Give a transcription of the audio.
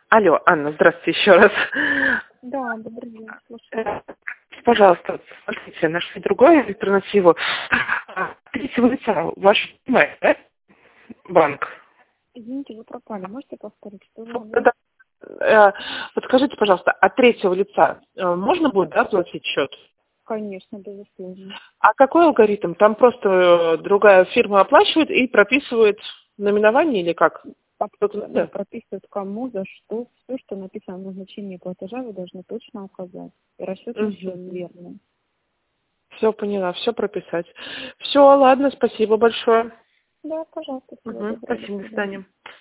Алло, Анна, здравствуйте еще раз. Да, добрый день, слушаю. Пожалуйста, смотрите, нашли другую альтернативу. Третьего лица, ваш да? Банк. Извините, вы пропали. Можете повторить, что вы Да. говорите? Подскажите, пожалуйста, от третьего лица можно будет, да, платить счет? Конечно, безусловно. А какой алгоритм? Там просто другая фирма оплачивает и прописывает наименование или как? Что-то Абсолютно надо? прописывают, кому, за что, все, что написано в назначении платежа, вы должны точно указать. И расчетный счет верный. Все поняла, все прописать. Все, ладно, спасибо большое. Да, пожалуйста, всего доброго, до Спасибо, до свидания. свидания.